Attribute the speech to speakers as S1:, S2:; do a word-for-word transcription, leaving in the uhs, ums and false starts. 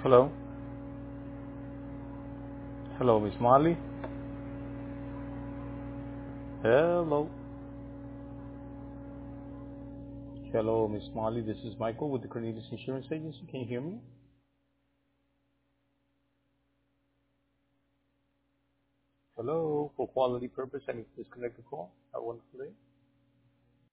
S1: Hello. Hello, Miss Molly. Hello. Hello, Miss Molly. This is Michael with the Cornelius Insurance Agency. Can you hear me? Hello. For quality purpose, I need to disconnect the call. Have a wonderful day.